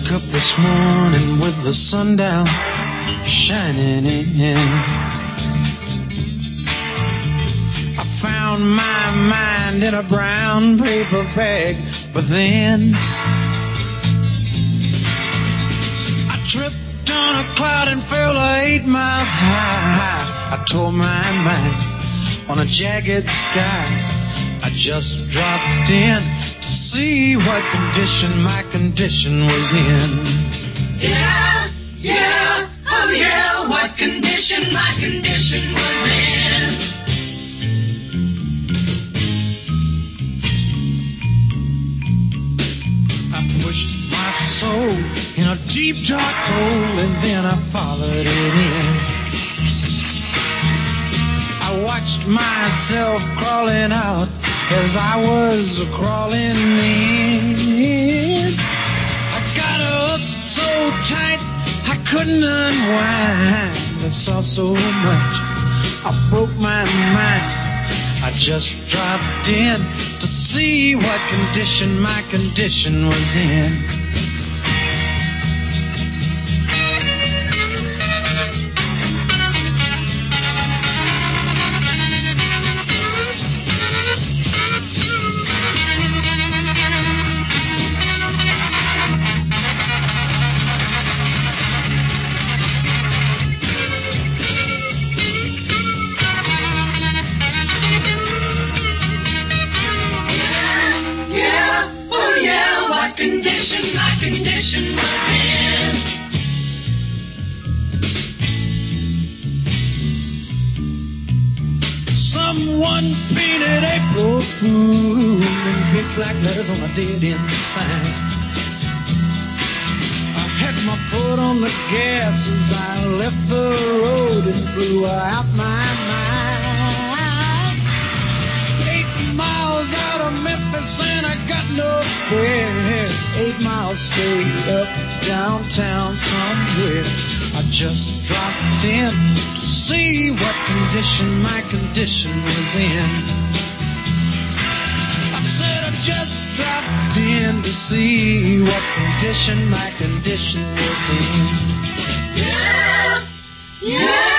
Woke up this morning with the sun down shining in. I found my mind in a brown paper bag, but then I tripped on a cloud and fell 8 miles high. I tore my mind on a jagged sky. I just dropped in to see what condition my condition was in. Yeah, yeah, oh yeah, what condition my condition was in. I pushed my soul in a deep dark hole and then I followed it in. I watched myself crawling out as I was crawling in. I got up so tight I couldn't unwind. I saw so much, I broke my mind. I just dropped in to see what condition my condition was in. Condition my condition was in. Someone painted April Fool in big black letters on a dead-end sign. I had my foot on the gas as I left the road and blew out my mind. 8 miles out of Memphis and I got nowhere. 8 miles straight up downtown somewhere. I just dropped in to see what condition my condition was in. I said I just dropped in to see what condition my condition was in. Yeah, yeah.